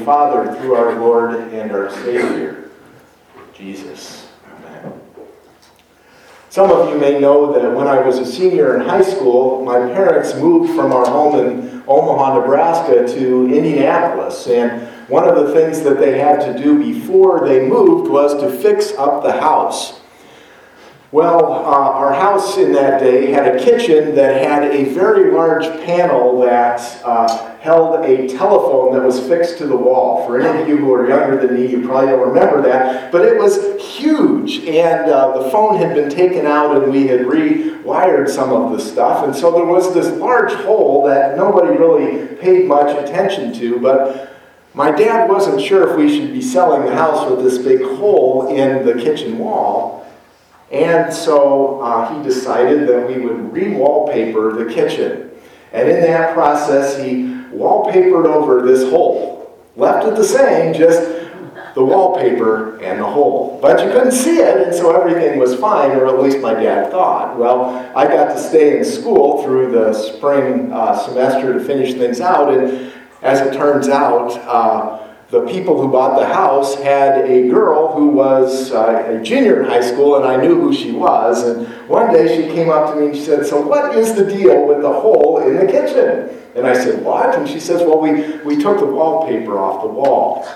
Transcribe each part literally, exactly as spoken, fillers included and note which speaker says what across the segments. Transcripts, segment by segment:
Speaker 1: Father, through our Lord and our Savior, Jesus. Amen. Some of you may know that when I was a senior in high school, my parents moved from our home in Omaha, Nebraska to Indianapolis. And one of the things that they had to do before they moved was to fix up the house. Well, uh, our house in that day had a kitchen that had a very large panel that uh, held a telephone that was fixed to the wall. For any of you who are younger than me, you probably don't remember that, but it was huge, and uh, the phone had been taken out and we had rewired some of the stuff, and so there was this large hole that nobody really paid much attention to, but my dad wasn't sure if we should be selling the house with this big hole in the kitchen wall. And so uh, he decided that we would re-wallpaper the kitchen. And in that process, he wallpapered over this hole. Left it the same, just the wallpaper and the hole. But you couldn't see it, and so everything was fine, or at least my dad thought. Well, I got to stay in school through the spring uh, semester to finish things out, and as it turns out, uh, the people who bought the house had a girl who was uh, a junior in high school, and I knew who she was. And one day she came up to me and she said, "So what is the deal with the hole in the kitchen?" And I said, "What?" And she says, "Well, we, we took the wallpaper off the wall."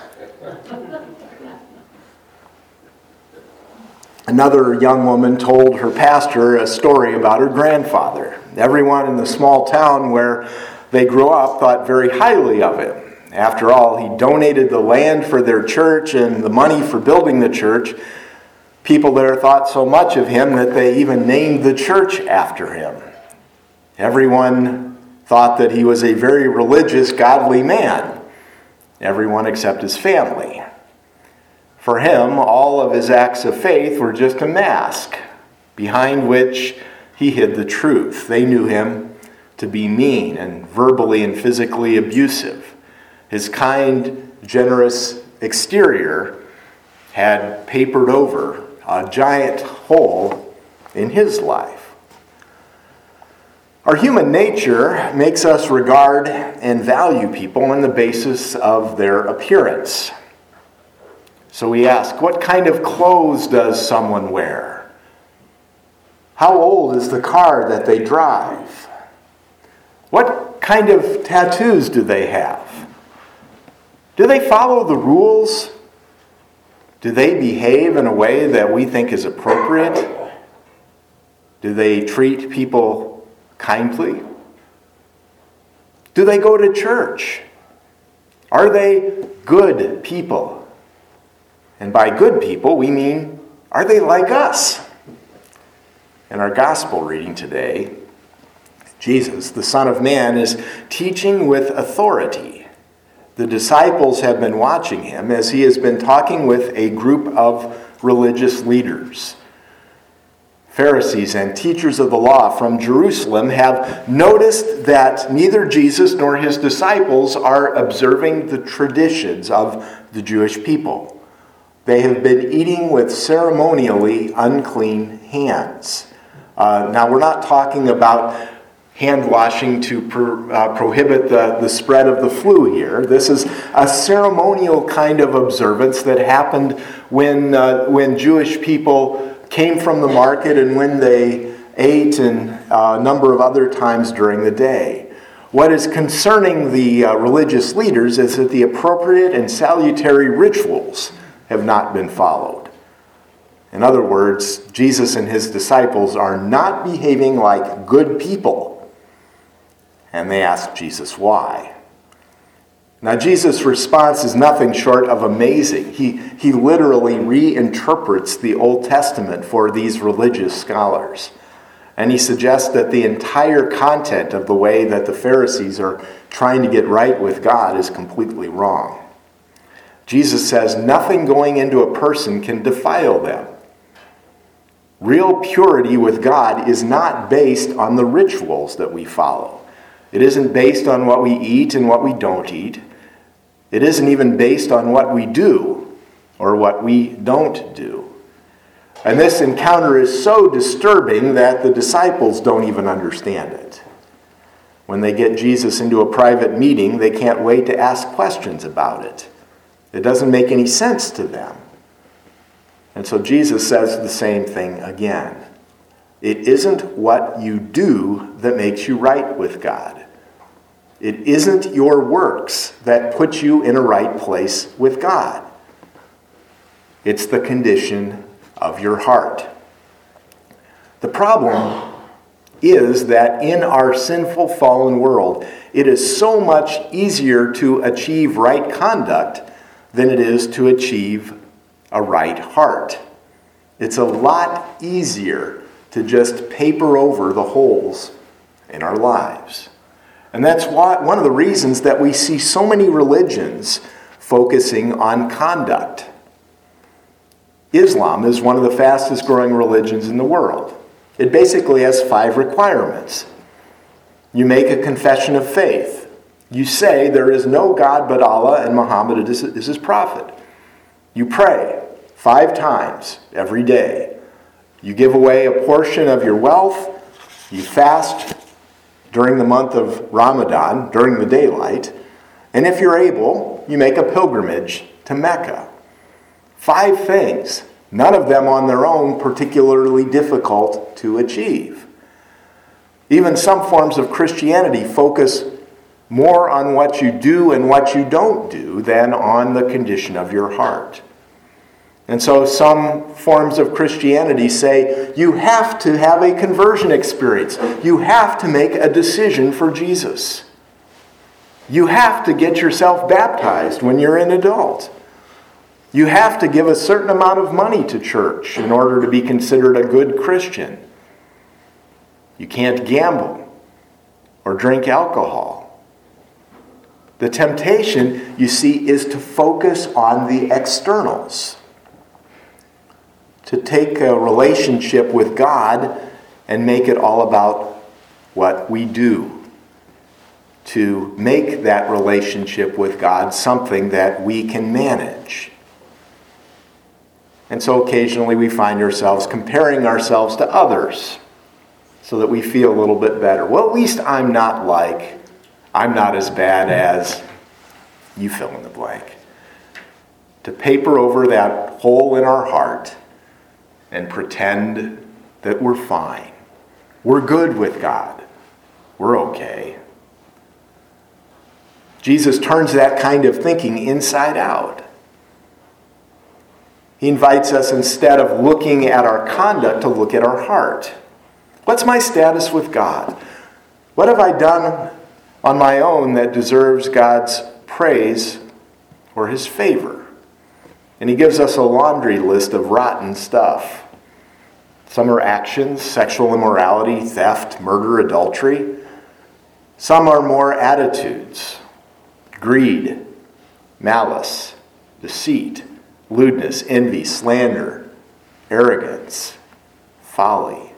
Speaker 1: Another young woman told her pastor a story about her grandfather. Everyone in the small town where they grew up thought very highly of him. After all, he donated the land for their church and the money for building the church. People there thought so much of him that they even named the church after him. Everyone thought that he was a very religious, godly man. Everyone except his family. For him, all of his acts of faith were just a mask, behind which he hid the truth. They knew him to be mean and verbally and physically abusive. His kind, generous exterior had papered over a giant hole in his life. Our human nature makes us regard and value people on the basis of their appearance. So we ask, what kind of clothes does someone wear? How old is the car that they drive? What kind of tattoos do they have? Do they follow the rules? Do they behave in a way that we think is appropriate? Do they treat people kindly? Do they go to church? Are they good people? And by good people, we mean, are they like us? In our gospel reading today, Jesus, the Son of Man, is teaching with authority. The disciples have been watching him as he has been talking with a group of religious leaders. Pharisees and teachers of the law from Jerusalem have noticed that neither Jesus nor his disciples are observing the traditions of the Jewish people. They have been eating with ceremonially unclean hands. Uh, now, we're not talking about hand washing to pro, uh, prohibit the, the spread of the flu here. This is a ceremonial kind of observance that happened when, uh, when Jewish people came from the market and when they ate and uh, a number of other times during the day. What is concerning the uh, religious leaders is that the appropriate and salutary rituals have not been followed. In other words, Jesus and his disciples are not behaving like good people. And they ask Jesus why. Now, Jesus' response is nothing short of amazing. He, he literally reinterprets the Old Testament for these religious scholars. And he suggests that the entire content of the way that the Pharisees are trying to get right with God is completely wrong. Jesus says nothing going into a person can defile them. Real purity with God is not based on the rituals that we follow. It isn't based on what we eat and what we don't eat. It isn't even based on what we do or what we don't do. And this encounter is so disturbing that the disciples don't even understand it. When they get Jesus into a private meeting, they can't wait to ask questions about it. It doesn't make any sense to them. And so Jesus says the same thing again. It isn't what you do that makes you right with God. It isn't your works that put you in a right place with God. It's the condition of your heart. The problem is that in our sinful, fallen world, it is so much easier to achieve right conduct than it is to achieve a right heart. It's a lot easier to just paper over the holes in our lives. And that's why, one of the reasons that we see so many religions focusing on conduct. Islam is one of the fastest growing religions in the world. It basically has five requirements. You make a confession of faith. You say there is no God but Allah and Muhammad is his prophet. You pray five times every day. You give away a portion of your wealth. You fast during the month of Ramadan, during the daylight. And if you're able, you make a pilgrimage to Mecca. Five things, none of them on their own particularly difficult to achieve. Even some forms of Christianity focus more on what you do and what you don't do than on the condition of your heart. And so some forms of Christianity say you have to have a conversion experience. You have to make a decision for Jesus. You have to get yourself baptized when you're an adult. You have to give a certain amount of money to church in order to be considered a good Christian. You can't gamble or drink alcohol. The temptation, you see, is to focus on the externals. To take a relationship with God and make it all about what we do. To make that relationship with God something that we can manage. And so occasionally we find ourselves comparing ourselves to others so that we feel a little bit better. Well, at least I'm not like, I'm not as bad as, you fill in the blank. To paper over that hole in our heart and pretend that we're fine. We're good with God. We're okay. Jesus turns that kind of thinking inside out. He invites us, instead of looking at our conduct, to look at our heart. What's my status with God? What have I done on my own that deserves God's praise or his favor? And he gives us a laundry list of rotten stuff. Some are actions, sexual immorality, theft, murder, adultery. Some are more attitudes, greed, malice, deceit, lewdness, envy, slander, arrogance, folly.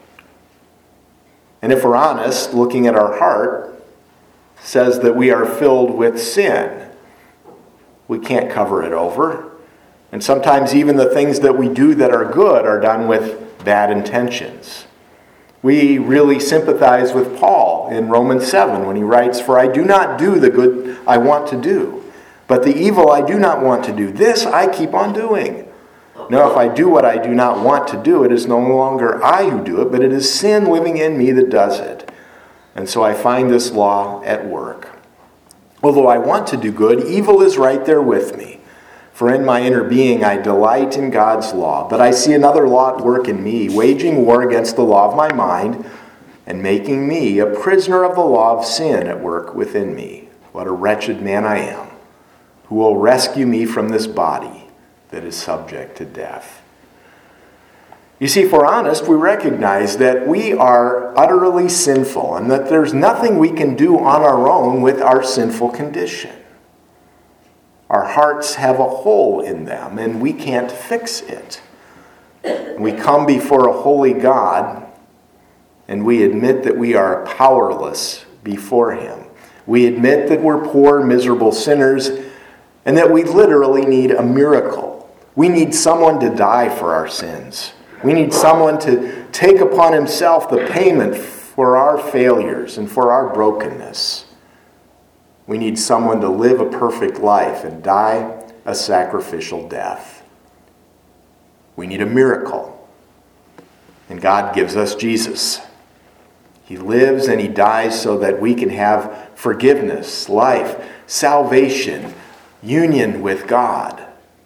Speaker 1: And if we're honest, looking at our heart says that we are filled with sin. We can't cover it over. And sometimes even the things that we do that are good are done with bad intentions. We really sympathize with Paul in Romans seven when he writes, "For I do not do the good I want to do, but the evil I do not want to do, this I keep on doing. Now if I do what I do not want to do, it is no longer I who do it, but it is sin living in me that does it. And so I find this law at work. Although I want to do good, evil is right there with me. For in my inner being I delight in God's law, but I see another law at work in me, waging war against the law of my mind, and making me a prisoner of the law of sin at work within me. What a wretched man I am. Who will rescue me from this body that is subject to death?" You see, if we're honest, we recognize that we are utterly sinful and that there's nothing we can do on our own with our sinful condition. Our hearts have a hole in them and we can't fix it. We come before a holy God and we admit that we are powerless before him. We admit that we're poor, miserable sinners and that we literally need a miracle. We need someone to die for our sins. We need someone to take upon himself the payment for our failures and for our brokenness. We need someone to live a perfect life and die a sacrificial death. We need a miracle. And God gives us Jesus. He lives and he dies so that we can have forgiveness, life, salvation, union with God.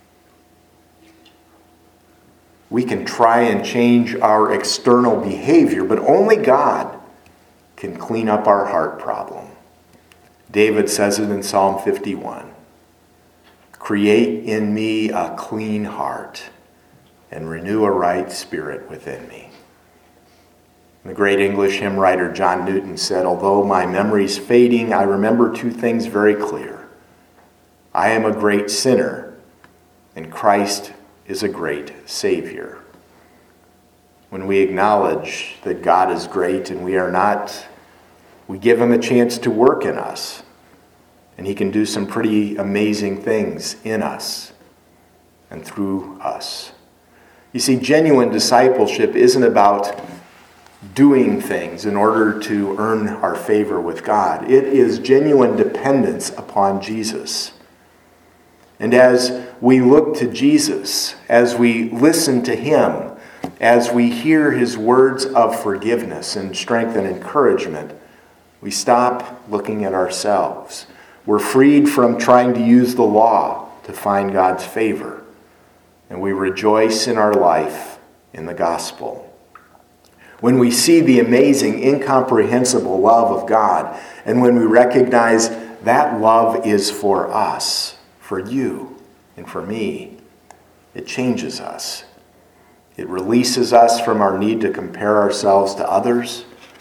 Speaker 1: We can try and change our external behavior, but only God can clean up our heart problem. David says it in Psalm fifty-one. Create in me a clean heart and renew a right spirit within me. The great English hymn writer John Newton said, although my memory's fading, I remember two things very clear. I am a great sinner, and Christ is a great Savior. When we acknowledge that God is great and we are not, we give him a chance to work in us. And he can do some pretty amazing things in us and through us. You see, genuine discipleship isn't about doing things in order to earn our favor with God. It is genuine dependence upon Jesus. And as we look to Jesus, as we listen to him, as we hear his words of forgiveness and strength and encouragement, we stop looking at ourselves. We're freed from trying to use the law to find God's favor. And we rejoice in our life in the gospel. When we see the amazing, incomprehensible love of God, and when we recognize that love is for us, for you and for me, it changes us. It releases us from our need to compare ourselves to others.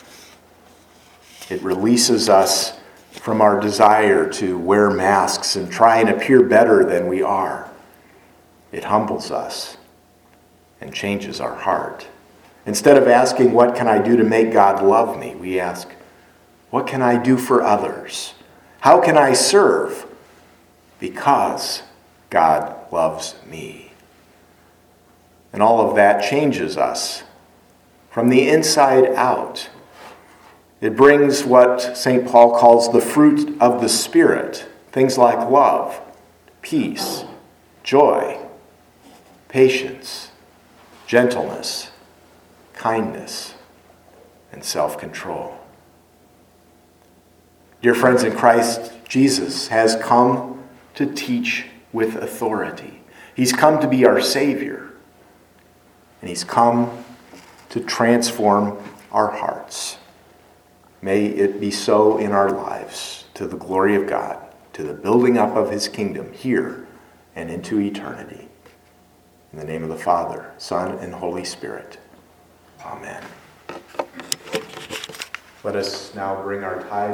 Speaker 1: It releases us from our desire to wear masks and try and appear better than we are. It humbles us and changes our heart. Instead of asking, what can I do to make God love me? We ask, what can I do for others? How can I serve? Because God loves me. And all of that changes us from the inside out. It brings what Saint Paul calls the fruit of the Spirit. Things like love, peace, joy, patience, gentleness, kindness, and self-control. Dear friends in Christ, Jesus has come to teach with authority. He's come to be our Savior. And he's come to transform our hearts. May it be so in our lives, to the glory of God, to the building up of his kingdom here and into eternity. In the name of the Father, Son, and Holy Spirit. Amen. Let us now bring our tithe.